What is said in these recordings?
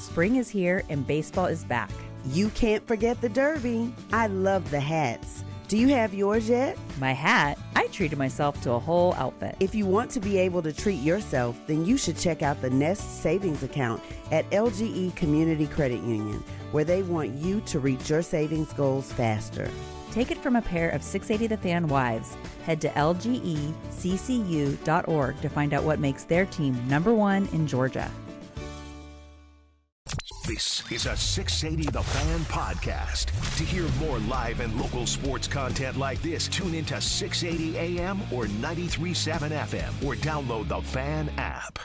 Spring is here and baseball is back. You can't forget the Derby. I love the hats. Do you have yours yet? My hat? I treated myself to a whole outfit. If you want to be able to treat yourself, then you should check out the Nest Savings Account at LGE Community Credit Union, where they want you to reach your savings goals faster. Take it from a pair of 680 The Fan wives. Head to lgeccu.org to find out what makes their team #1 in Georgia. This is a 680 The Fan podcast. To hear more live and local sports content like this, tune into 680 AM or 93.7 FM or download the Fan app.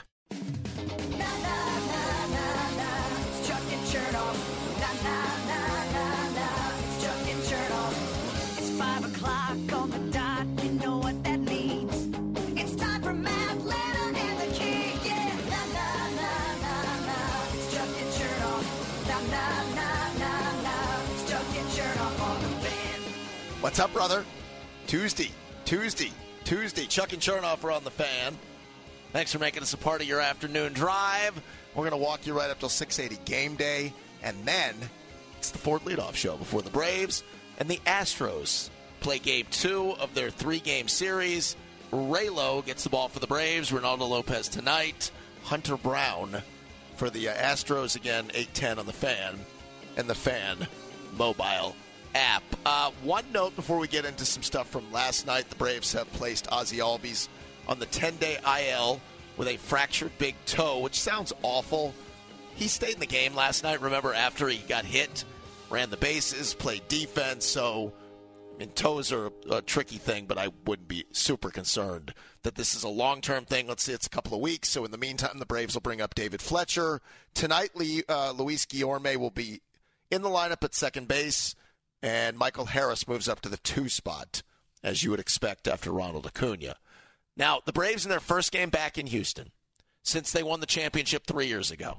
It's 5 o'clock on the dot. You know what that means. It's time for Matt, Lana, and the King. Yeah, na na na na na. It's Chuck and Chernoff. Na na na na na. It's Chuck and Chernoff on the Fan. What's up, brother? Tuesday. Chuck and Chernoff are on the Fan. Thanks for making us a part of your afternoon drive. We're going to walk you right up till 680 game day, and then it's the Ford Leadoff Show before the Braves and the Astros play Game 2 of their 3-game series. Raylo gets the ball for the Braves. Ronaldo Lopez tonight. Hunter Brown for the Astros again, 8:10 on the Fan and the Fan mobile app. One note before we get into some stuff from last night. The Braves have placed Ozzie Albies on the 10-day IL with a fractured big toe, which sounds awful. He stayed in the game last night, remember, after he got hit, ran the bases, played defense. So, I mean, toes are a tricky thing, but I wouldn't be super concerned that this is a long-term thing. Let's say it's a couple of weeks. So, in the meantime, the Braves will bring up David Fletcher. Tonight, Luis Guillorme will be in the lineup at second base, and Michael Harris moves up to the 2 spot, as you would expect after Ronald Acuna. Now, the Braves in their first game back in Houston, since they won the championship 3 years ago.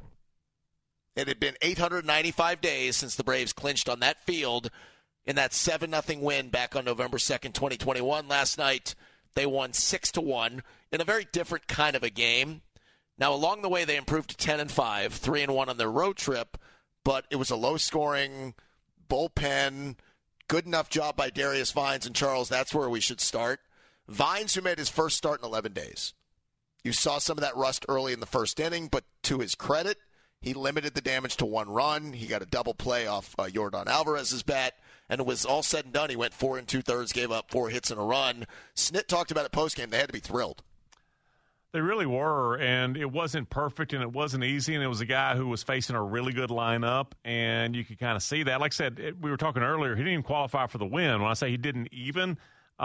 It had been 895 days since the Braves clinched on that field in that 7-0 win back on November 2nd, 2021. Last night, they won 6-1 in a very different kind of a game. Now, along the way, they improved to 10-5, 3-1 on their road trip, but it was a low-scoring bullpen, good enough job by Darius Vines and Charles. That's where we should start. Vines, who made his first start in 11 days. You saw some of that rust early in the first inning, but to his credit, he limited the damage to 1 run. He got a double play off Yordan Alvarez's bat, and it was all said and done. He went 4 2/3, gave up 4 hits and a run. Snit talked about it postgame. They had to be thrilled. They really were, and it wasn't perfect, and it wasn't easy, and it was a guy who was facing a really good lineup, and you could kind of see that. Like I said, we were talking earlier, he didn't even qualify for the win. When I say he didn't even,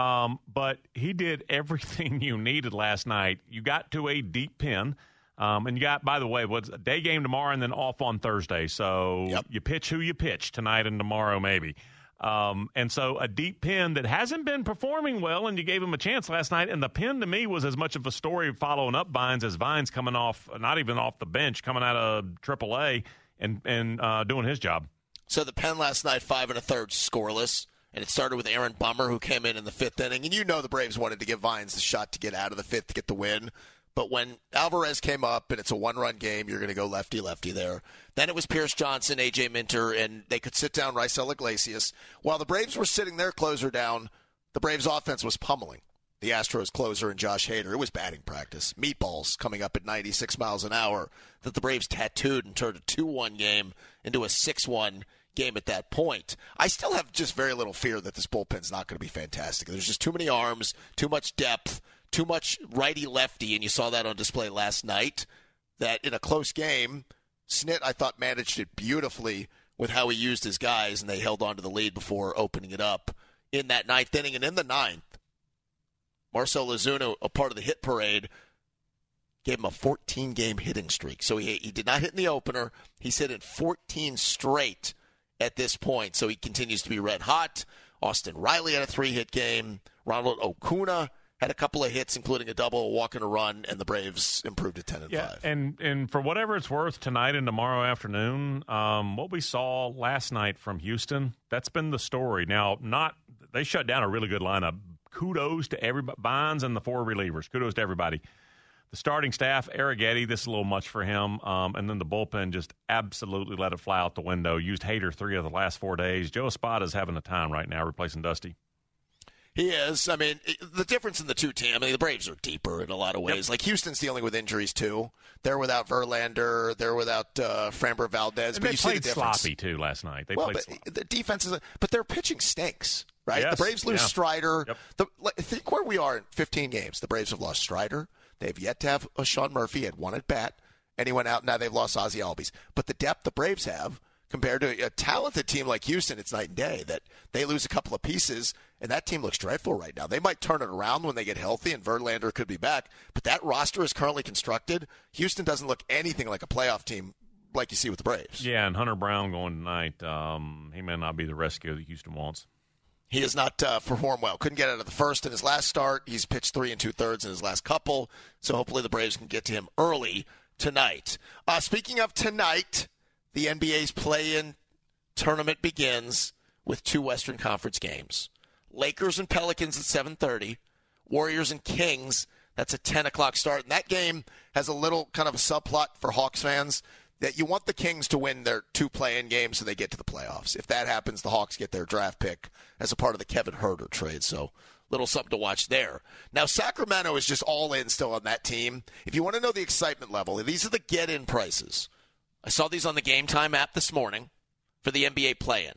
but he did everything you needed last night. You got to a deep pen. And you got, by the way, what's a day game tomorrow and then off on Thursday. So You pitch who you pitch tonight and tomorrow maybe. And so a deep pen that hasn't been performing well, and you gave him a chance last night. And the pen to me was as much of a story of following up Vines as Vines coming off, not even off the bench, coming out of AAA and doing his job. So the pen last night, 5 1/3 scoreless. And it started with Aaron Bummer, who came in the 5th inning. And you know the Braves wanted to give Vines the shot to get out of the 5th to get the win. But when Alvarez came up and it's a 1-run game, you're going to go lefty-lefty there. Then it was Pierce Johnson, A.J. Minter, and they could sit down Raisel Iglesias. While the Braves were sitting their closer down, the Braves' offense was pummeling the Astros closer and Josh Hader. It was batting practice. Meatballs coming up at 96 miles an hour that the Braves tattooed and turned a 2-1 game into a 6-1 game at that point. I still have just very little fear that this bullpen's not going to be fantastic. There's just too many arms, too much depth, too much righty-lefty, and you saw that on display last night, that in a close game, Snit, I thought, managed it beautifully with how he used his guys, and they held on to the lead before opening it up in that 9th inning. And in the 9th, Marcell Ozuna, a part of the hit parade, gave him a 14-game hitting streak. So he did not hit in the opener. He's hit in 14 straight at this point, so he continues to be red hot. Austin Riley had a 3-hit game. Ronald Acuna had a couple of hits, including a double, a walk and a run, and the Braves improved to 10-5. Yeah, and for whatever it's worth, tonight and tomorrow afternoon, what we saw last night from Houston, that's been the story. Now, they shut down a really good lineup. Kudos to everybody, Vines and the 4 relievers. Kudos to everybody. The starting staff, Arrighetti, this is a little much for him. And then the bullpen just absolutely let it fly out the window. Used Hader 3 of the last 4 days. Joe Espada's having a time right now replacing Dusty. He is. I mean, the difference in the two teams, I mean, the Braves are deeper in a lot of ways. Yep. Like, Houston's dealing with injuries, too. They're without Verlander. They're without Framber Valdez. And but they you see the played difference. sloppy, too, last night. But the defense is – but their pitching stinks, right? Yes. The Braves lose Strider. Yep. Think where we are in 15 games. The Braves have lost Strider. They've yet to have a Sean Murphy. He had one at bat, and he went out. Now they've lost Ozzie Albies. But the depth the Braves have – compared to a talented team like Houston, it's night and day. That they lose a couple of pieces, and that team looks dreadful right now. They might turn it around when they get healthy, and Verlander could be back. But that roster is currently constructed. Houston doesn't look anything like a playoff team like you see with the Braves. Yeah, and Hunter Brown going tonight, he may not be the rescue that Houston wants. He has not performed well. Couldn't get out of the first in his last start. He's pitched 3 2/3 in his last couple, so hopefully the Braves can get to him early tonight. Speaking of tonight, the NBA's play-in tournament begins with 2 Western Conference games. Lakers and Pelicans at 7:30. Warriors and Kings, that's a 10 o'clock start. And that game has a little kind of a subplot for Hawks fans that you want the Kings to win their 2 play-in games so they get to the playoffs. If that happens, the Hawks get their draft pick as a part of the Kevin Huerter trade. So little something to watch there. Now, Sacramento is just all in still on that team. If you want to know the excitement level, these are the get-in prices. I saw these on the Game Time app this morning for the NBA play-in.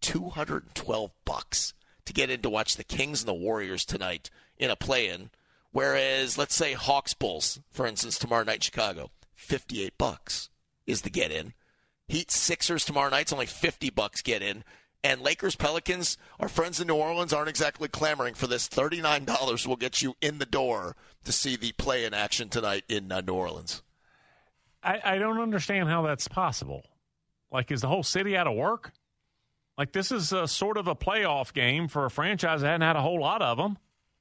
$212 to get in to watch the Kings and the Warriors tonight in a play-in. Whereas, let's say Hawks Bulls, for instance, tomorrow night in Chicago, $58 is the get-in. Heat Sixers tomorrow night's only $50 get in. And Lakers Pelicans, our friends in New Orleans aren't exactly clamoring for this. $39 will get you in the door to see the play-in action tonight in New Orleans. I don't understand how that's possible. Like, is the whole city out of work? Like, this is a sort of a playoff game for a franchise that hadn't had a whole lot of them.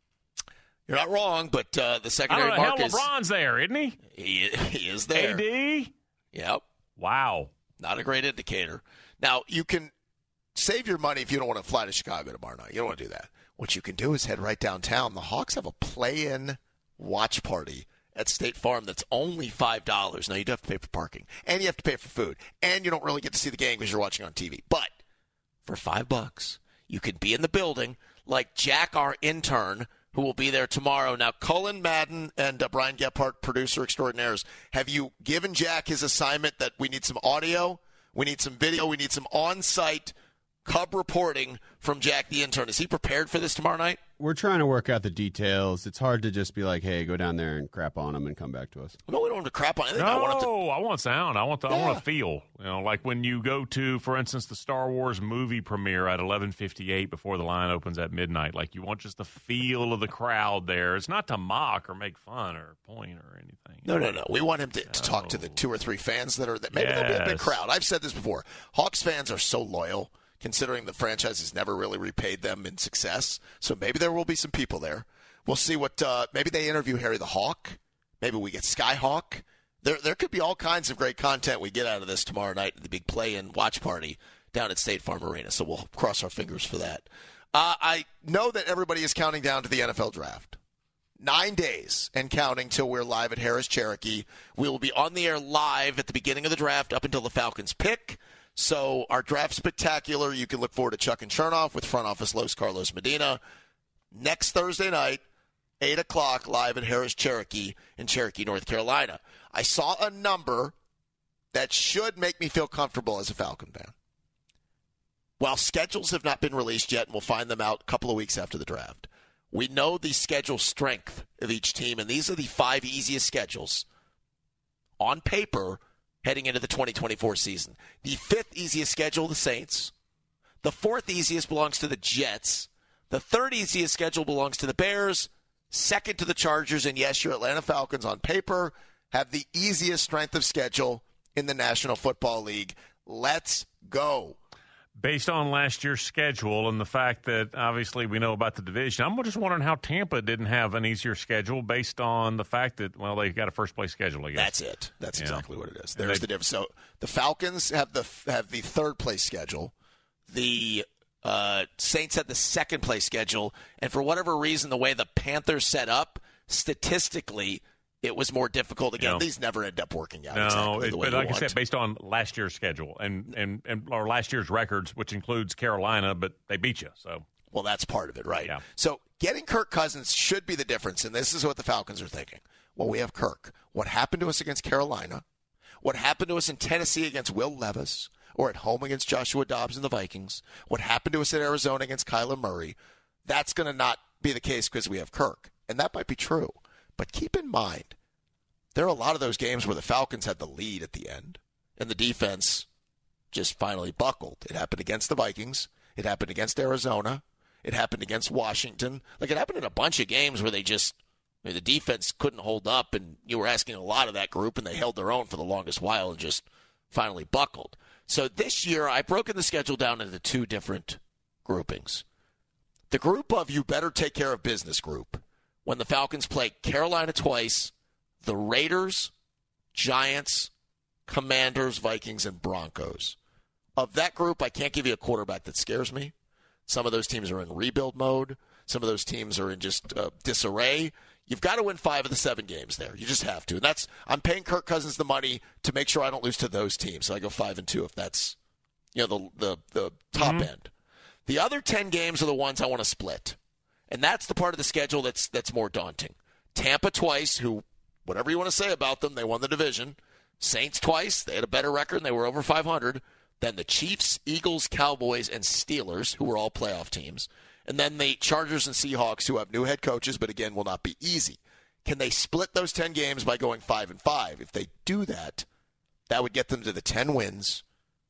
You're not wrong, but the secondary market is... LeBron's there, isn't he? He is there. AD? Yep. Wow. Not a great indicator. Now, you can save your money if you don't want to fly to Chicago tomorrow night. You don't want to do that. What you can do is head right downtown. The Hawks have a play-in watch party at State Farm that's only $5. Now, you do have to pay for parking, and you have to pay for food, and you don't really get to see the game because you're watching on TV. But for $5, you can be in the building like Jack, our intern, who will be there tomorrow. Now, Cullen Madden and Brian Gephardt, producer extraordinaires, have you given Jack his assignment that we need some audio, we need some video, we need some on-site Cub reporting from Jack the intern? Is he prepared for this tomorrow night? We're trying to work out the details. It's hard to just be like, hey, go down there and crap on them and come back to us. No, we don't want to crap on anything. No, I I want sound. I want to feel. You know, like when you go to, for instance, the Star Wars movie premiere at 11:58 before the line opens at midnight. Like, you want just the feel of the crowd there. It's not to mock or make fun or point or anything. No. We want him to talk to the 2 or 3 fans that are that maybe there'll be a big crowd. I've said this before. Hawks fans are so loyal, considering the franchise has never really repaid them in success. So maybe there will be some people there. We'll see what maybe they interview Harry the Hawk. Maybe we get Skyhawk. There could be all kinds of great content we get out of this tomorrow night at the big play-in watch party down at State Farm Arena. So we'll cross our fingers for that. I know that everybody is counting down to the NFL draft. 9 days and counting till we're live at Harris Cherokee. We will be on the air live at the beginning of the draft up until the Falcons pick. So our draft spectacular, you can look forward to Chuck and Chernoff with front office Los Carlos Medina. Next Thursday night, 8 o'clock, live at Harris Cherokee in Cherokee, North Carolina. I saw a number that should make me feel comfortable as a Falcon fan. While schedules have not been released yet, and we'll find them out a couple of weeks after the draft, we know the schedule strength of each team, and these are the 5 easiest schedules on paper heading into the 2024 season. The 5th easiest schedule, the Saints. The 4th easiest belongs to the Jets. The 3rd easiest schedule belongs to the Bears. 2nd to the Chargers. And yes, your Atlanta Falcons on paper have the easiest strength of schedule in the National Football League. Let's go. Based on last year's schedule and the fact that obviously we know about the division, I'm just wondering how Tampa didn't have an easier schedule based on the fact that, well, they got a first-place schedule, I guess. That's it. That's exactly what it is. There's the difference. So the Falcons have the third-place schedule. The Saints had the second-place schedule. And for whatever reason, the way the Panthers set up, statistically, it was more difficult. Again, No. these never end up working out No, exactly the way but you like want. I said, based on last year's schedule and or last year's records, which includes Carolina, but they beat you. So Well, that's part of it, right? Yeah. So getting Kirk Cousins should be the difference, and this is what the Falcons are thinking. Well, we have Kirk. What happened to us against Carolina? What happened to us in Tennessee against Will Levis? Or at home against Joshua Dobbs and the Vikings? What happened to us at Arizona against Kyler Murray? That's going to not be the case because we have Kirk. And that might be true. But keep in mind, there are a lot of those games where the Falcons had the lead at the end, and the defense just finally buckled. It happened against the Vikings. It happened against Arizona. It happened against Washington. Like, it happened in a bunch of games where they just, the defense couldn't hold up, and you were asking a lot of that group, and they held their own for the longest while and just finally buckled. So this year, I've broken the schedule down into two different groupings. The group of you better take care of business group, when the Falcons play Carolina twice, the Raiders, Giants, Commanders, Vikings, and Broncos. Of that group, I can't give you a quarterback that scares me. Some of those teams are in rebuild mode. Some of those teams are in just disarray. You've got to win 5 of the 7 games there. You just have to. And I'm paying Kirk Cousins the money to make sure I don't lose to those teams. So I go 5-2 if that's the top end. The other 10 games are the ones I want to split. And that's the part of the schedule that's more daunting. Tampa twice, who, whatever you want to say about them, they won the division. Saints twice, they had a better record and they were over 500. Then the Chiefs, Eagles, Cowboys, and Steelers, who were all playoff teams. And then the Chargers and Seahawks, who have new head coaches, but again, will not be easy. Can they split those 10 games by going 5-5? If they do that, that would get them to the 10 wins,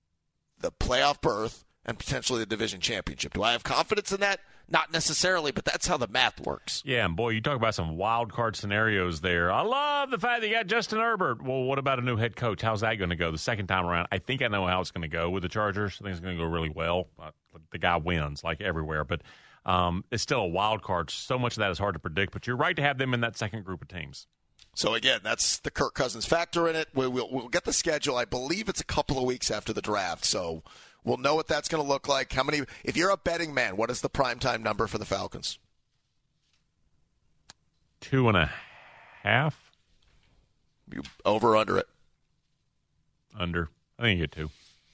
the playoff berth, and potentially the division championship. Do I have confidence in that? Not necessarily, but that's how the math works. yeah, and boy, you talk about some wild card scenarios there. I love the fact that you got Justin Herbert. Well, what about a new head coach? How's that going to go the second time around? I think I know how it's going to go with the Chargers. I think it's going to go really well. The guy wins like everywhere, but it's still a wild card. So much of that is hard to predict, but you're right to have them in that second group of teams. So, again, that's the Kirk Cousins factor in it. We'll get the schedule. I believe it's a couple of weeks after the draft, so we'll know what that's going to look like. If you're a betting man, what is the primetime number for the Falcons? 2.5. You over or under it? Under. I think you get 2.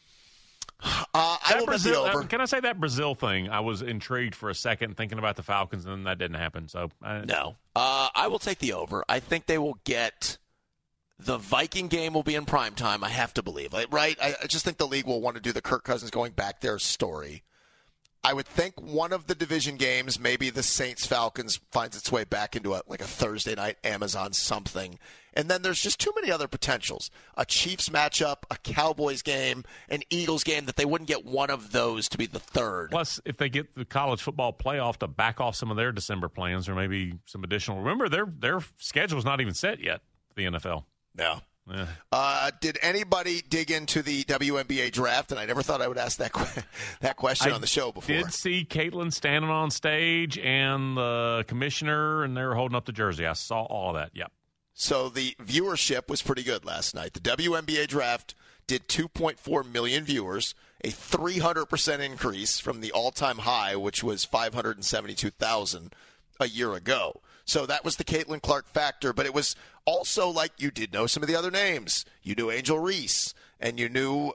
I will bet the over. Can I say that Brazil thing? I was intrigued for a second thinking about the Falcons, and then that didn't happen. So No. I will take the over. I think they will get the Viking game will be in prime time, I have to believe. Right? I just think the league will want to do the Kirk Cousins going back there story. I would think one of the division games, maybe the Saints-Falcons, finds its way back into a Thursday night Amazon something. And then there's just too many other potentials. A Chiefs matchup, a Cowboys game, an Eagles game, that they wouldn't get one of those to be the third. Plus, if they get the college football playoff to back off some of their December plans or maybe some additional. Remember, their schedule's not even set yet, the NFL. No. Yeah. Did anybody dig into the WNBA draft? And I never thought I would ask that question on the show before. I did see Caitlin standing on stage and the commissioner, and they were holding up the jersey. I saw all of that. Yep. So the viewership was pretty good last night. The WNBA draft did 2.4 million viewers, a 300% increase from the all-time high, which was 572,000 a year ago. So that was the Caitlin Clark factor, but it was also like you did know some of the other names. You knew Angel Reese, and you knew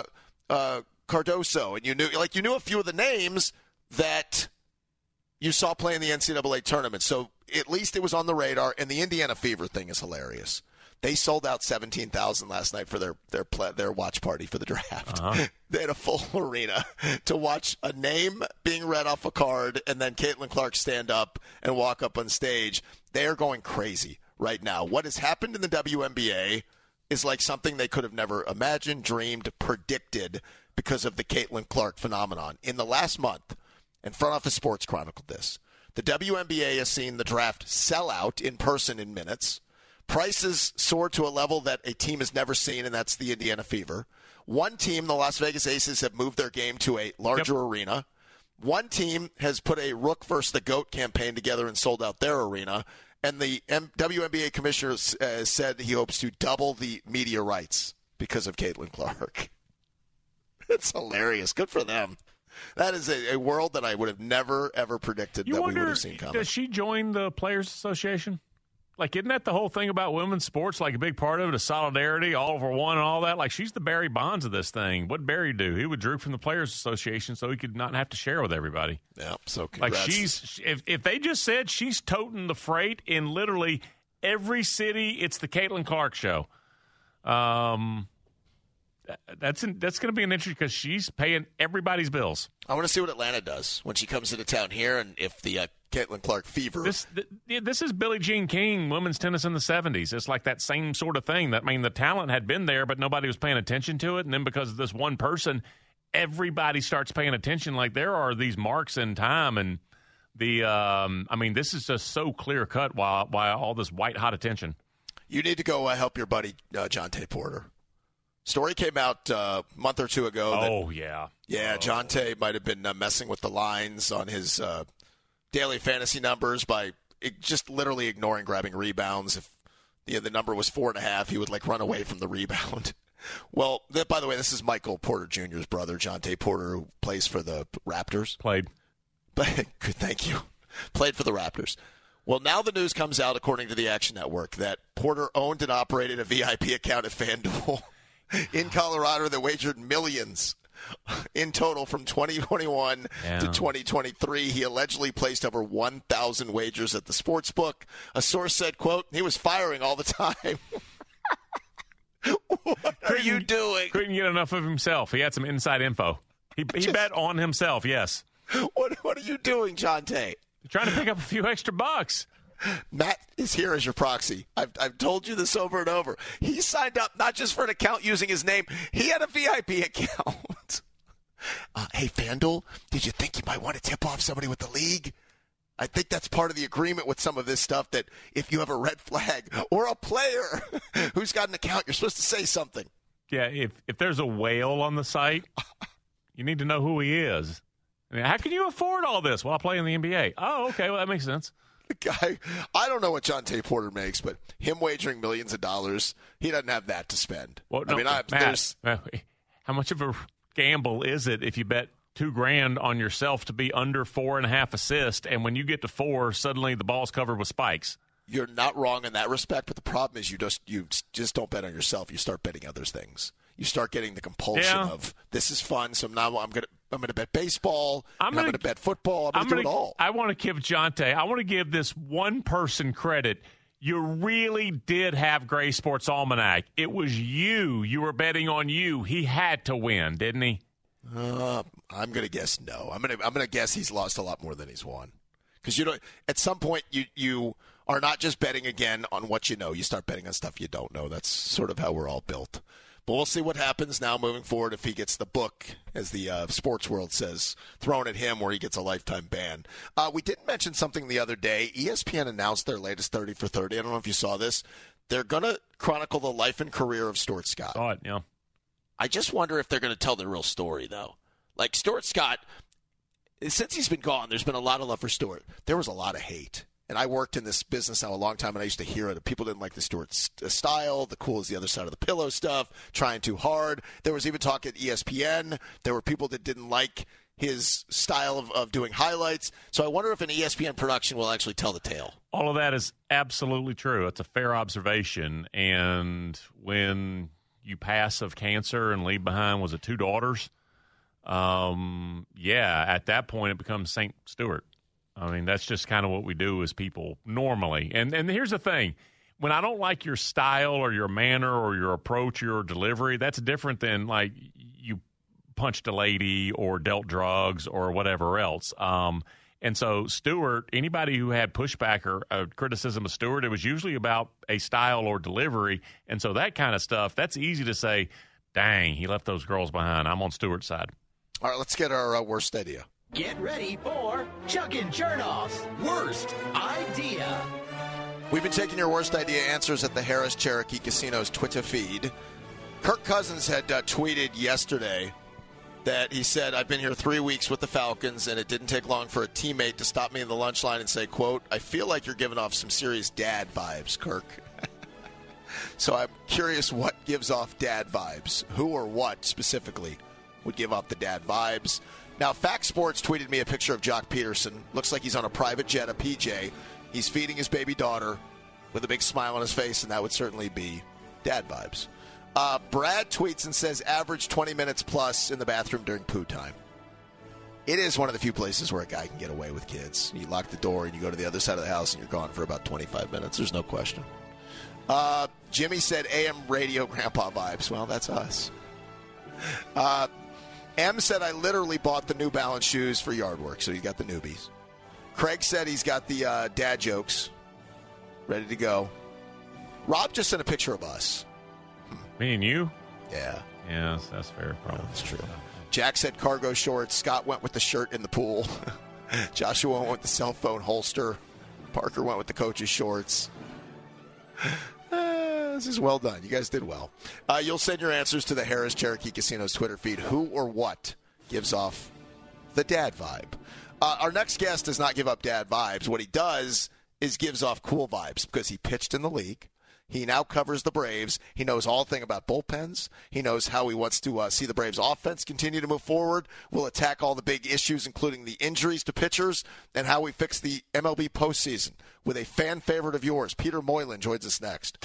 Cardoso, and you knew a few of the names that you saw play in the NCAA tournament. So at least it was on the radar, and the Indiana Fever thing is hilarious. They sold out 17,000 last night for their watch party for the draft. Uh-huh. They had a full arena to watch a name being read off a card and then Caitlin Clark stand up and walk up on stage. They are going crazy right now. What has happened in the WNBA is like something they could have never imagined, dreamed, predicted because of the Caitlin Clark phenomenon. In the last month, and Front Office Sports chronicled this, the WNBA has seen the draft sell out in person in minutes. Prices soar to a level that a team has never seen, and that's the Indiana Fever. One team, the Las Vegas Aces, have moved their game to a larger arena. One team has put a Rook versus the GOAT campaign together and sold out their arena. And the WNBA commissioner said he hopes to double the media rights because of Caitlin Clark. It's hilarious. Good for them. That is a world that I would have never, ever predicted that we would have seen coming. Does she join the Players Association? Like, isn't that the whole thing about women's sports? Like, a big part of it is solidarity, all over one and all that. Like, she's the Barry Bonds of this thing. What'd Barry do? He withdrew from the Players Association so he could not have to share with everybody. Yeah, so congrats. Like, if they just said she's toting the freight in literally every city, it's the Caitlin Clark show. That's going to be an interesting because she's paying everybody's bills. I want to see what Atlanta does when she comes into town here, and if the Caitlin Clark fever. This is Billie Jean King, women's tennis in the 70s. It's like that same sort of thing. That, I mean, the talent had been there, but nobody was paying attention to it. And then because of this one person, everybody starts paying attention. Like, there are these marks in time, and this is just so clear cut. Why all this white hot attention? You need to go help your buddy Jonte Porter. Story came out a month or two ago. Yeah. Yeah, Jonte might have been messing with the lines on his daily fantasy numbers by just literally ignoring grabbing rebounds. If the number was 4.5, he would run away from the rebound. Well, by the way, this is Michael Porter Jr.'s brother, Jonte Porter, who plays for the Raptors. Played. Good, thank you. Played for the Raptors. Well, now the news comes out, according to the Action Network, that Porter owned and operated a VIP account at FanDuel in Colorado that wagered millions in total from 2021 to 2023. He allegedly placed over 1,000 wagers at the sports book. A source said, quote, he was firing all the time. What are you doing? Couldn't get enough of himself. He had some inside info. He bet on himself, yes. What are you doing, Jonte? Trying to pick up a few extra bucks. Matt is here as your proxy. I've told you this over and over. He signed up not just for an account using his name. He had a VIP account. Hey, FanDuel, did you think you might want to tip off somebody with the league? I think that's part of the agreement with some of this stuff, that if you have a red flag or a player who's got an account, you're supposed to say something. Yeah, if there's a whale on the site, you need to know who he is. I mean, how can you afford all this? Well, I play in the NBA. Oh, okay, well, that makes sense. The guy, I don't know what Jonte Porter makes, but him wagering millions of dollars, he doesn't have that to spend. Well, no, Matt, how much of a gamble is it if you bet $2,000 on yourself to be under 4.5 assists, and when you get to 4, suddenly the ball's covered with spikes? You're not wrong in that respect, but the problem is you just don't bet on yourself. You start betting other things. You start getting the compulsion of, this is fun, so now I'm gonna bet baseball. I'm gonna bet football. I'm gonna do it all. I want to give Jonte. I want to give this one person credit. You really did have Gray Sports Almanac. It was you. You were betting on you. He had to win, didn't he? I'm gonna guess no. I'm gonna guess he's lost a lot more than he's won. Because at some point you are not just betting again on what you know. You start betting on stuff you don't know. That's sort of how we're all built. But we'll see what happens now moving forward if he gets the book, as the sports world says, thrown at him where he gets a lifetime ban. We did mention something the other day. ESPN announced their latest 30 for 30. I don't know if you saw this. They're going to chronicle the life and career of Stuart Scott. Saw it, yeah. I just wonder if they're going to tell the real story, though. Like, Stuart Scott, since he's been gone, there's been a lot of love for Stuart. There was a lot of hate. And I worked in this business now a long time, and I used to hear it. People didn't like the Stewart style, the cool is the other side of the pillow stuff, trying too hard. There was even talk at ESPN. There were people that didn't like his style of doing highlights. So I wonder if an ESPN production will actually tell the tale. All of that is absolutely true. It's a fair observation. And when you pass of cancer and leave behind, was it 2 daughters? At that point it becomes St. Stewart. I mean, that's just kind of what we do as people normally. And here's the thing. When I don't like your style or your manner or your approach, your delivery, that's different than, like, you punched a lady or dealt drugs or whatever else. And so Stewart, anybody who had pushback or criticism of Stewart, it was usually about a style or delivery. And so that kind of stuff, that's easy to say, dang, he left those girls behind. I'm on Stewart's side. All right, let's get our worst idea. Get ready for Chuck and Chernoff's Worst Idea. We've been taking your worst idea answers at the Harris Cherokee Casino's Twitter feed. Kirk Cousins had tweeted yesterday that he said, I've been here 3 weeks with the Falcons, and it didn't take long for a teammate to stop me in the lunch line and say, quote, I feel like you're giving off some serious dad vibes, Kirk. So I'm curious what gives off dad vibes. Who or what specifically would give off the dad vibes? Now, Fact Sports tweeted me a picture of Jock Peterson. Looks like he's on a private jet, a PJ. He's feeding his baby daughter. with a big smile on his face, and that would certainly be dad vibes. Brad tweets and says average 20 minutes plus in the bathroom during poo time. It is one of the few places where a guy can get away with kids. You lock the door and you go to the other side of the house and you're gone for about 25 minutes. There's no question. Jimmy said AM radio grandpa vibes. Well, that's us. M said I literally bought the New Balance shoes for yard work, so you got the newbies. Craig said he's got the dad jokes ready to go. Rob just sent a picture of us. Me and you? Yeah. Yeah, that's fair. Probably. That's true. Jack said cargo shorts. Scott went with the shirt in the pool. Joshua went with the cell phone holster. Parker went with the coach's shorts. This is well done. You guys did well. You'll send your answers to the Harris Cherokee Casino's Twitter feed. Who or what gives off the dad vibe? Our next guest does not give up dad vibes. What he does is gives off cool vibes because he pitched in the league. He now covers the Braves. He knows all thing about bullpens. He knows how he wants to see the Braves offense continue to move forward. We'll attack all the big issues, including the injuries to pitchers and how we fix the MLB postseason with a fan favorite of yours. Peter Moylan joins us next.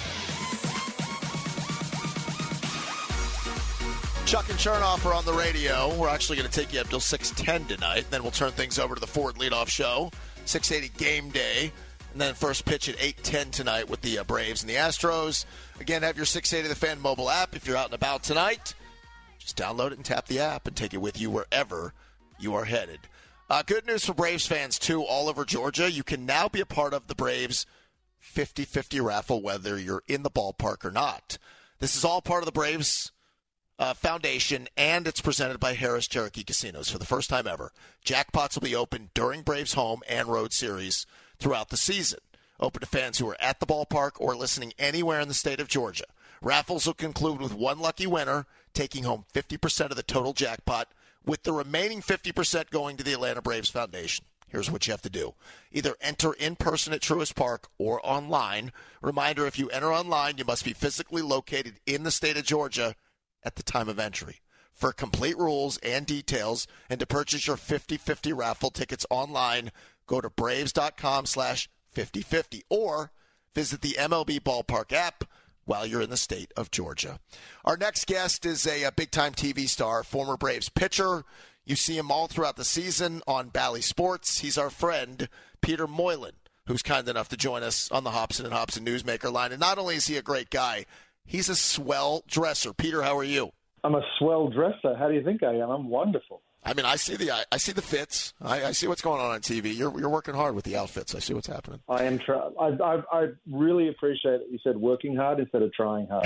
Chuck and Chernoff are on the radio. We're actually going to take you up till 6:10 tonight. Then we'll turn things over to the Ford Leadoff Show, 6:80 game day. And then first pitch at 8:10 tonight with the Braves and the Astros. Again, have your 680 The Fan mobile app. If you're out and about tonight, just download it and tap the app and take it with you wherever you are headed. Good news for Braves fans, too, all over Georgia. You can now be a part of the Braves 50-50 raffle, whether you're in the ballpark or not. This is all part of the Braves Foundation, and it's presented by Harris Cherokee Casinos. For the first time ever, jackpots will be open during Braves home and road series throughout the season. Open to fans who are at the ballpark or listening anywhere in the state of Georgia. Raffles will conclude with one lucky winner taking home 50% of the total jackpot, with the remaining 50% going to the Atlanta Braves Foundation. Here's what you have to do. Either enter in person at Truist Park or online. Reminder, if you enter online, you must be physically located in the state of Georgia at the time of entry. For complete rules and details and to purchase your 50-50 raffle tickets online, go to Braves.com/5050 or visit the MLB Ballpark app while you're in the state of Georgia. Our next guest is a big-time TV star, former Braves pitcher. You see him all throughout the season on Bally Sports. He's our friend, Peter Moylan, who's kind enough to join us on the Hobson and Hobson Newsmaker line. And not only is he a great guy, he's a swell dresser. Peter, how are you? I'm a swell dresser. How do you think I am? I'm wonderful. I mean, I see the fits. I see what's going on TV. You're working hard with the outfits. I see what's happening. I am. I really appreciate that you said working hard instead of trying hard.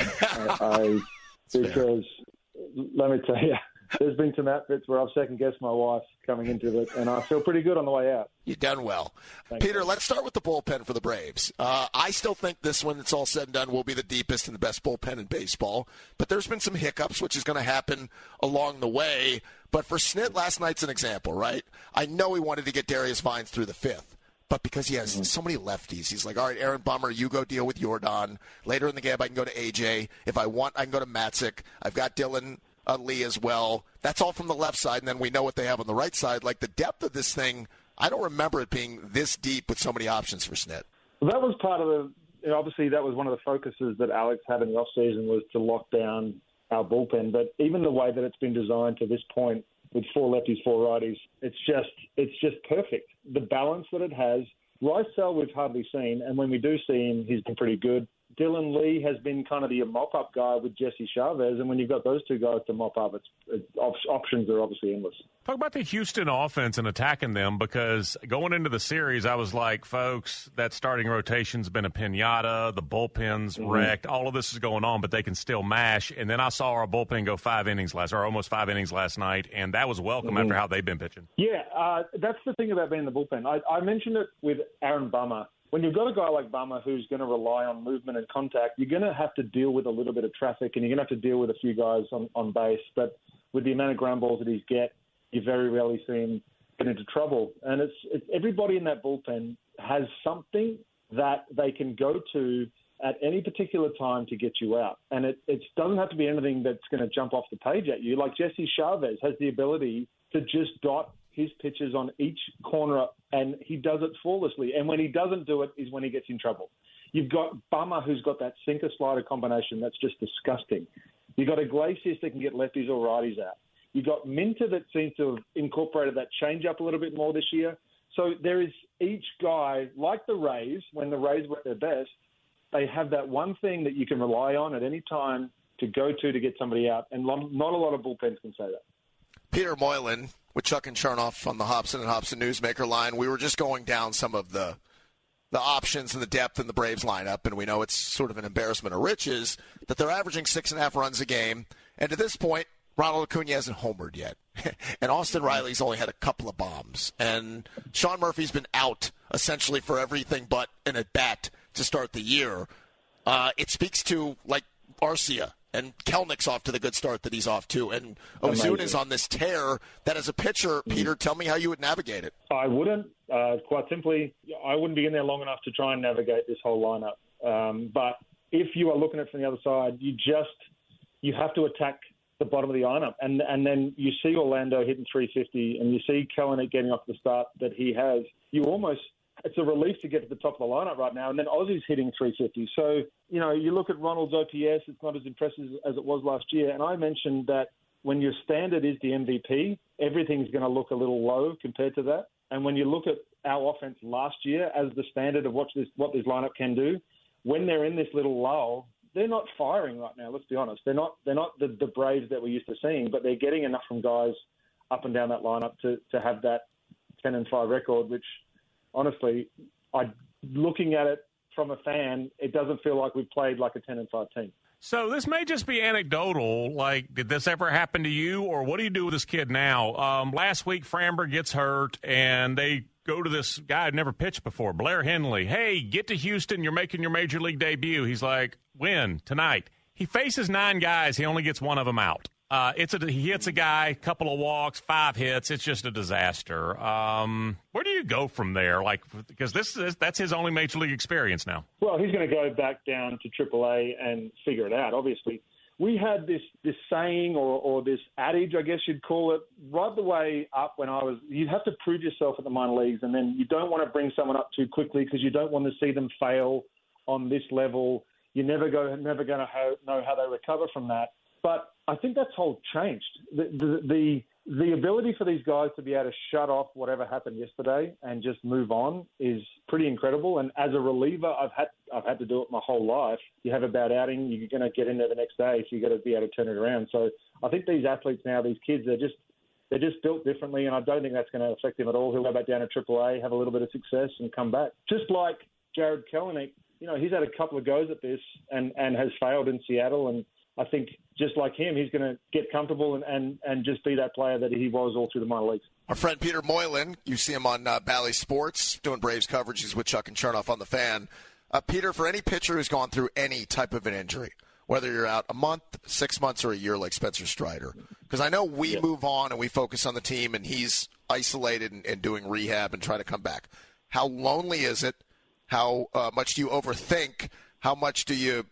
Because let me tell you, there's been some outfits where I've second-guessed my wife coming into it, and I feel pretty good on the way out. You've done well. Peter, let's start with the bullpen for the Braves. I still think this, when it's all said and done, will be the deepest and the best bullpen in baseball. But there's been some hiccups, which is going to happen along the way. But for Snit, last night's an example, right? I know he wanted to get Darius Vines through the fifth. But because he has so many lefties, he's like, all right, Aaron Bummer, you go deal with Jordan. Later in the game, I can go to AJ. If I want, I can go to Matzik. I've got Dylan Lee as well. That's all from the left side, and then we know what they have on the right side. Like, the depth of this thing, I don't remember it being this deep with so many options for Snit. Well, that was part of the obviously that was one of the focuses that Alex had in the offseason, was to lock down our bullpen. But even the way that it's been designed to this point, with 4 lefties, 4 righties, it's just perfect. The balance that it has. Rysel we've hardly seen, and when we do see him, he's been pretty good. Dylan Lee has been kind of the mop-up guy with Jesse Chavez, and when you've got those two guys to mop up, options are obviously endless. Talk about the Houston offense and attacking them, because going into the series, I was like, folks, that starting rotation's been a pinata, the bullpen's wrecked, all of this is going on, but they can still mash. And then I saw our bullpen go almost 5 innings last night, and that was welcome after how they've been pitching. Yeah, that's the thing about being in the bullpen. I mentioned it with Aaron Bummer. When you've got a guy like Bummer who's going to rely on movement and contact, you're going to have to deal with a little bit of traffic, and you're going to have to deal with a few guys on base. But with the amount of ground balls that he's you very rarely see him get into trouble. And it's everybody in that bullpen has something that they can go to at any particular time to get you out. And it doesn't have to be anything that's going to jump off the page at you. Like Jesse Chavez has the ability to just dot his pitches on each corner, and he does it flawlessly. And when he doesn't do it is when he gets in trouble. You've got Bummer, who's got that sinker-slider combination that's just disgusting. You've got Iglesias that can get lefties or righties out. You've got Minter that seems to have incorporated that change-up a little bit more this year. So there is each guy, like the Rays, when the Rays were at their best, they have that one thing that you can rely on at any time to go to get somebody out, and not a lot of bullpens can say that. Peter Moylan with Chuck and Chernoff on the Hobson and Hobson Newsmaker line. We were just going down some of the options and the depth in the Braves lineup, and we know it's sort of an embarrassment of riches that they're averaging 6.5 runs a game. And to this point, Ronald Acuna hasn't homered yet. And Austin Riley's only had a couple of bombs. And Sean Murphy's been out essentially for everything but an at-bat to start the year. It speaks to, like, Arcia. And Kelnick's off to the good start that he's off to. And Ozuna's on this tear that as a pitcher, Peter, tell me how you would navigate it. I wouldn't. Quite simply, I wouldn't be in there long enough to try and navigate this whole lineup. But if you are looking at it from the other side, you have to attack the bottom of the lineup. And then you see Orlando hitting 350 and you see Kelnick getting off the start that he has. It's a relief to get to the top of the lineup right now. And then Ozzy's hitting 350. So, you look at Ronald's OPS, it's not as impressive as it was last year. And I mentioned that when your standard is the MVP, everything's going to look a little low compared to that. And when you look at our offense last year as the standard of what this lineup can do, when they're in this little lull, they're not firing right now. Let's be honest. They're not the Braves that we're used to seeing, but they're getting enough from guys up and down that lineup to have that 10-5 record, which honestly, looking at it from a fan, it doesn't feel like we've played like a 10-5 team. So this may just be anecdotal. Like, did this ever happen to you, or what do you do with this kid now? Last week, Framber gets hurt, and they go to this guy who'd never pitched before, Blair Henley. Hey, get to Houston. You're making your major league debut. He's like, when? Tonight. He faces 9 guys. He only gets one of them out. He hits a guy, couple of walks, 5 hits. It's just a disaster. Where do you go from there? Like, because that's his only major league experience now. Well, he's going to go back down to AAA and figure it out. Obviously, we had this saying or this adage, I guess you'd call it, right the way up when you have to prove yourself at the minor leagues, and then you don't want to bring someone up too quickly because you don't want to see them fail on this level. You're never going to know how they recover from that. But I think that's all changed. The ability for these guys to be able to shut off whatever happened yesterday and just move on is pretty incredible. And as a reliever, I've had to do it my whole life. You have a bad outing, you're going to get in there the next day, so you've got to be able to turn it around. So I think these athletes now, these kids, they're just built differently, and I don't think that's going to affect him at all. He'll go back down to AAA, have a little bit of success, and come back. Just like Jared Kelenic, he's had a couple of goes at this and has failed in Seattle, and I think just like him, he's going to get comfortable and just be that player that he was all through the minor leagues. Our friend Peter Moylan, you see him on Bally Sports doing Braves coverage. He's with Chuck and Chernoff on the Fan. Peter, for any pitcher who's gone through any type of an injury, whether you're out a month, 6 months, or a year like Spencer Strider, because I know we move on and we focus on the team and he's isolated and doing rehab and trying to come back. How lonely is it? How much do you overthink? How much do you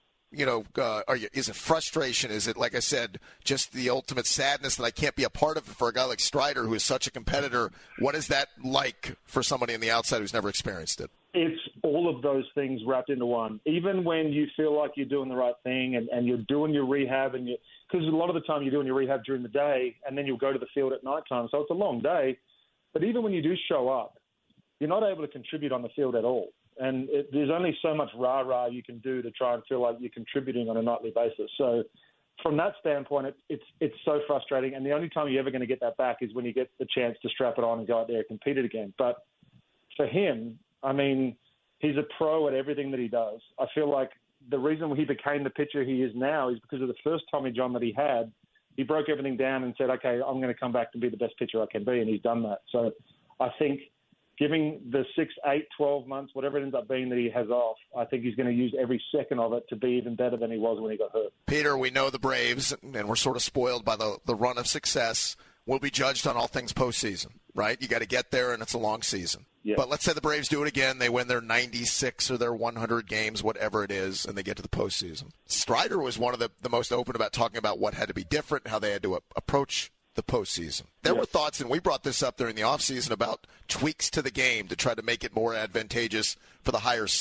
is it frustration? Is it, like I said, just the ultimate sadness that I can't be a part of it for a guy like Strider, who is such a competitor? What is that like for somebody on the outside who's never experienced it? It's all of those things wrapped into one. Even when you feel like you're doing the right thing and you're doing your rehab, because a lot of the time you're doing your rehab during the day and then you'll go to the field at nighttime, so it's a long day. But even when you do show up, you're not able to contribute on the field at all. And there's only so much rah-rah you can do to try and feel like you're contributing on a nightly basis. So from that standpoint, it's so frustrating. And the only time you're ever going to get that back is when you get the chance to strap it on and go out there and compete it again. But for him, I mean, he's a pro at everything that he does. I feel like the reason he became the pitcher he is now is because of the first Tommy John that he had. He broke everything down and said, okay, I'm going to come back and be the best pitcher I can be. And he's done that. So I think giving the 6, 8, 12 months, whatever it ends up being that he has off, I think he's going to use every second of it to be even better than he was when he got hurt. Peter, we know the Braves, and we're sort of spoiled by the run of success, will be judged on all things postseason, right? You got to get there, and it's a long season. Yeah. But let's say the Braves do it again. They win their 96 or their 100 games, whatever it is, and they get to the postseason. Strider was one of the most open about talking about what had to be different, how they had to approach the postseason. There were thoughts, and we brought this up during the offseason, about tweaks to the game to try to make it more advantageous for the higher seed.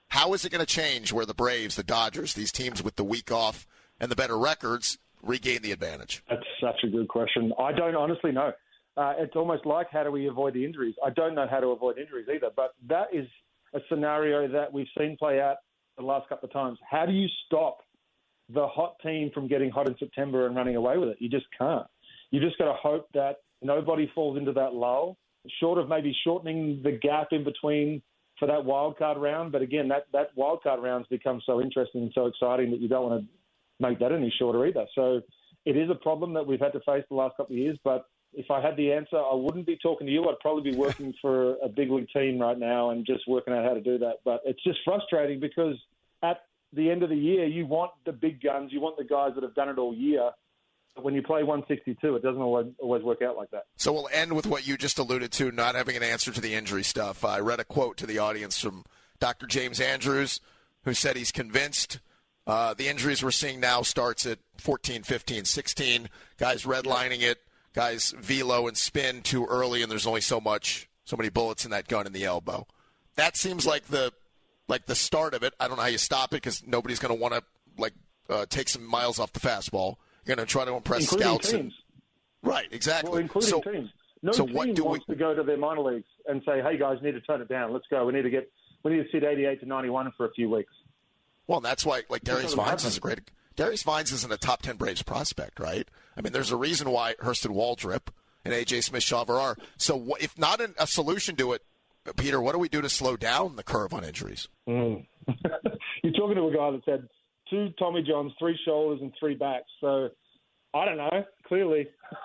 How is it going to change where the Braves, the Dodgers, these teams with the week off and the better records regain the advantage? That's such a good question. I don't honestly know. It's almost like, how do we avoid the injuries? I don't know how to avoid injuries either, but that is a scenario that we've seen play out the last couple of times. How do you stop the hot team from getting hot in September and running away with it? You just can't. You just got to hope that nobody falls into that lull, short of maybe shortening the gap in between for that wild card round. But again, that wild card round's become so interesting and so exciting that you don't want to make that any shorter either. So it is a problem that we've had to face the last couple of years. But if I had the answer, I wouldn't be talking to you. I'd probably be working for a big league team right now and just working out how to do that. But it's just frustrating because at the end of the year, you want the big guns. You want the guys that have done it all year. But when you play 162, it doesn't always work out like that. So we'll end with what you just alluded to, not having an answer to the injury stuff. I read a quote to the audience from Dr. James Andrews, who said he's convinced the injuries we're seeing now starts at 14, 15, 16. Guys redlining it, guys velo and spin too early, and there's only so many bullets in that gun in the elbow. That seems like the start of it. I don't know how you stop it because nobody's going to want to take some miles off the fastball. You're going to try to impress scouts. Teams. Right, exactly. Well, including teams. No team wants to go to their minor leagues and say, hey, guys, need to tone it down. Let's go. We need to sit 88 to 91 for a few weeks. Well, that's why, Darius Vines is Darius Vines isn't a top 10 Braves prospect, right? I mean, there's a reason why Hurston Waldrop and A.J. Smith-Shawver are. So if not a solution to it, Peter, what do we do to slow down the curve on injuries? You're talking to a guy that's had 2 Tommy Johns, 3 shoulders, and 3 backs. So I don't know, clearly.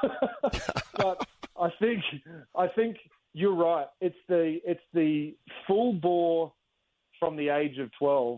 But I think you're right. It's the full bore from the age of 12.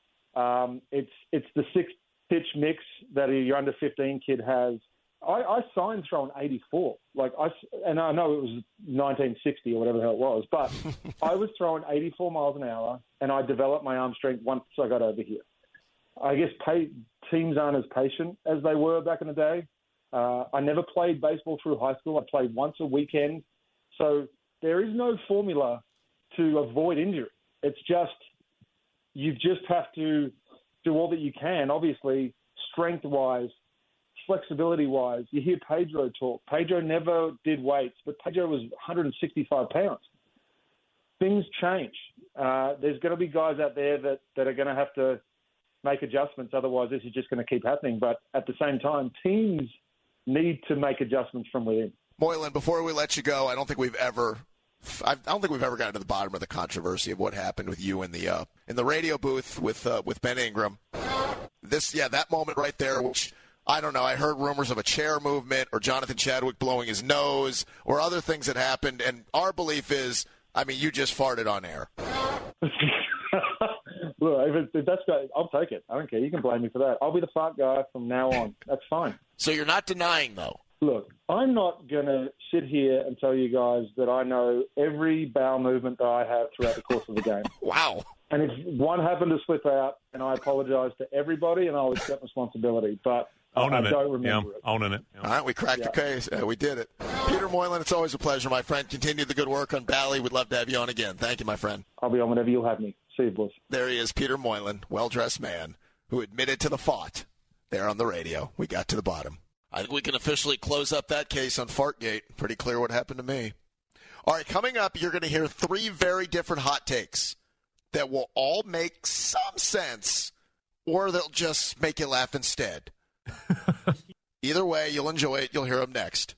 It's the 6-pitch mix that your under 15 kid has. I signed throwing 84. And I know it was 1960 or whatever the hell it was, but I was throwing 84 miles an hour, and I developed my arm strength once I got over here. I guess teams aren't as patient as they were back in the day. I never played baseball through high school. I played once a weekend. So there is no formula to avoid injury. It's just you just have to do all that you can, obviously, strength-wise, flexibility-wise. You hear Pedro talk. Pedro never did weights, but Pedro was 165 pounds. Things change. There's going to be guys out there that are going to have to make adjustments. Otherwise, this is just going to keep happening. But at the same time, teams need to make adjustments from within. Moylan, before we let you go, I don't think we've ever gotten to the bottom of the controversy of what happened with you in the radio booth with Ben Ingram. That moment right there, which I don't know. I heard rumors of a chair movement or Jonathan Chadwick blowing his nose or other things that happened. And our belief is, you just farted on air. Look, if that's good, I'll take it. I don't care. You can blame me for that. I'll be the fart guy from now on. That's fine. So you're not denying, though? Look, I'm not going to sit here and tell you guys that I know every bowel movement that I have throughout the course of the game. Wow. And if one happened to slip out, and I apologize to everybody, and I'll accept responsibility. But I don't remember it. Owning it. All right, we cracked the case. We did it. Peter Moylan, it's always a pleasure, my friend. Continue the good work on Bally. We'd love to have you on again. Thank you, my friend. I'll be on whenever you'll have me. See you, boys. There he is, Peter Moylan, well-dressed man, who admitted to the fought there on the radio. We got to the bottom. I think we can officially close up that case on Fartgate. Pretty clear what happened to me. All right, coming up, you're going to hear 3 very different hot takes that will all make some sense, or they'll just make you laugh instead. Either way, you'll enjoy it. You'll hear them next.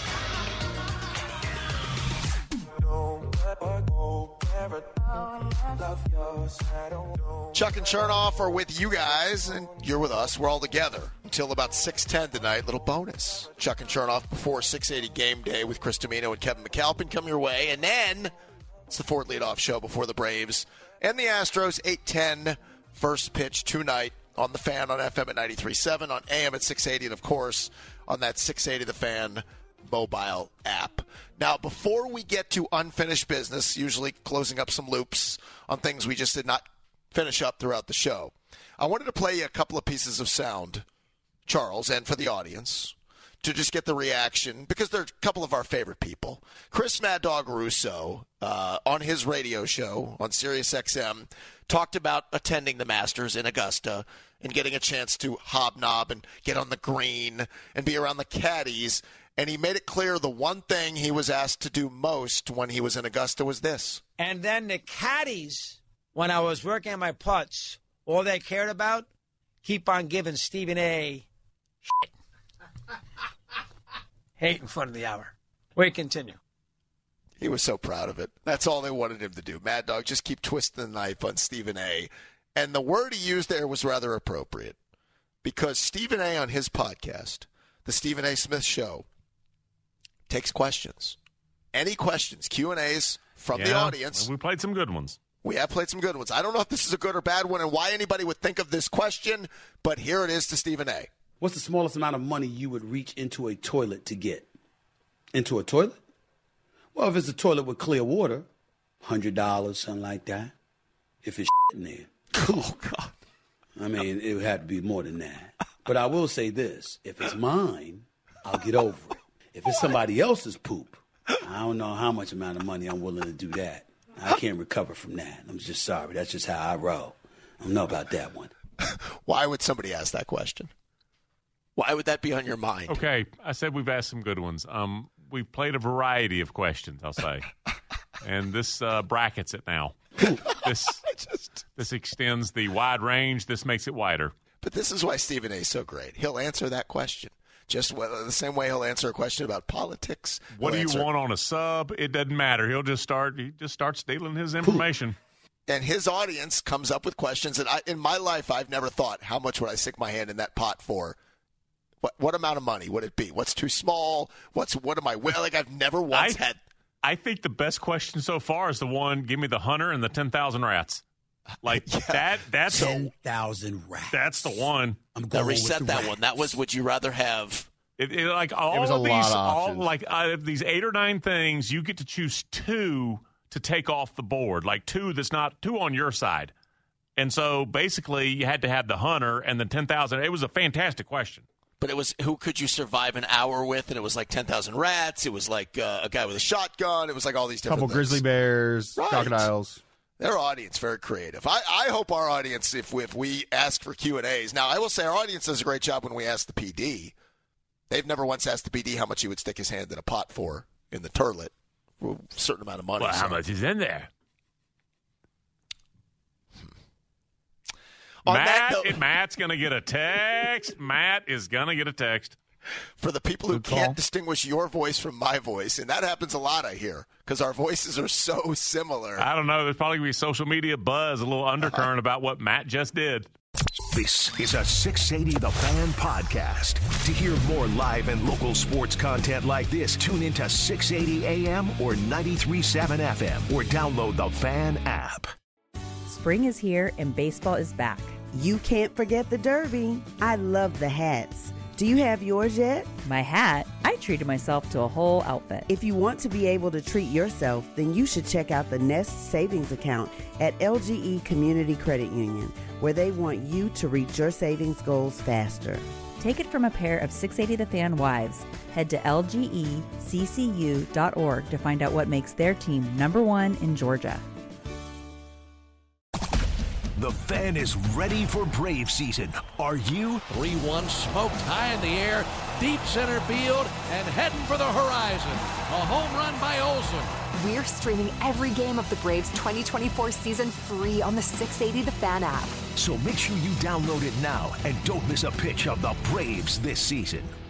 Chuck and Chernoff are with you guys, and you're with us. We're all together until about 6:10 tonight. Little bonus. Chuck and Chernoff before 680 Game Day with Chris Domino and Kevin McAlpin come your way. And then it's the Ford Leadoff Show before the Braves and the Astros. 8:10 first pitch tonight on the Fan on FM at 93.7, on AM at 680, and, of course, on that 680 The Fan mobile app. Now, before we get to unfinished business, usually closing up some loops on things we just did not finish up throughout the show, I wanted to play you a couple of pieces of sound, Charles, and for the audience, to just get the reaction, because they're a couple of our favorite people. Chris Mad Dog Russo, on his radio show on Sirius XM, talked about attending the Masters in Augusta and getting a chance to hobnob and get on the green and be around the caddies. And he made it clear the one thing he was asked to do most when he was in Augusta was this. And then the caddies, when I was working on my putts, all they cared about, keep on giving Stephen A. shit. Hate in front of the hour. We continue. He was so proud of it. That's all they wanted him to do. Mad Dog, just keep twisting the knife on Stephen A. And the word he used there was rather appropriate, because Stephen A. on his podcast, The Stephen A. Smith Show, takes questions. Any questions, Q&As from the audience. We played some good ones. We have played some good ones. I don't know if this is a good or bad one and why anybody would think of this question, but here it is to Stephen A. What's the smallest amount of money you would reach into a toilet to get? Into a toilet? Well, if it's a toilet with clear water, $100, something like that. If it's in there. Oh, God. I mean, it would have to be more than that. But I will say this. If it's mine, I'll get over it. If it's somebody else's poop, I don't know how much amount of money I'm willing to do that. I can't recover from that. I'm just sorry. That's just how I roll. I don't know about that one. Why would somebody ask that question? Why would that be on your mind? Okay, I said we've asked some good ones. We've played a variety of questions, I'll say. And this brackets it now. This extends the wide range. This makes it wider. But this is why Stephen A. is so great. He'll answer that question. Just the same way he'll answer a question about politics. What do you want on a sub? It doesn't matter. He just starts stealing his information. And his audience comes up with questions that in my life I've never thought, how much would I stick my hand in that pot for? What amount of money would it be? What's too small? What am I like? I've never once had. I think the best question so far is the one, give me the hunter and the 10,000 rats. Like that's 10,000 rats. That's the one. I'm going reset with that rats. one. That was, would you rather have? Like all It was of a these, lot of all options. like out of these 8 or 9 things, you get to choose 2 to take off the board. Like 2 that's not 2 on your side. And so basically, you had to have the hunter and the 10,000. It was a fantastic question. But it was, who could you survive an hour with? And it was like 10,000 rats. It was like a guy with a shotgun. It was like all these different Couple things. grizzly bears, Right. crocodiles. Their audience, very creative. I hope our audience, if we ask for Q&As. Now, I will say our audience does a great job when we ask the PD. They've never once asked the PD how much he would stick his hand in a pot for in the toilet. A certain amount of money. Well, how much is in there? Matt's going to get a text. Matt is going to get a text. For the people who can't distinguish your voice from my voice, and that happens a lot, I hear, because our voices are so similar. I don't know. There's probably going to be social media buzz, a little undercurrent about what Matt just did. This is a 680 The Fan podcast. To hear more live and local sports content like this, tune into 680 AM or 93.7 FM or download the Fan app. Spring is here and baseball is back. You can't forget the Derby. I love the hats. Do you have yours yet? My hat, I treated myself to a whole outfit. If you want to be able to treat yourself, then you should check out the Nest Savings Account at LGE Community Credit Union, where they want you to reach your savings goals faster. Take it from a pair of 680 The Fan wives. Head to lgeccu.org to find out what makes their team #1 in Georgia. The Fan is ready for Brave season. Are you? 3-1 smoked high in the air, deep center field, and heading for the horizon. A home run by Olsen. We're streaming every game of the Braves 2024 season free on the 680 The Fan app. So make sure you download it now and don't miss a pitch of the Braves this season.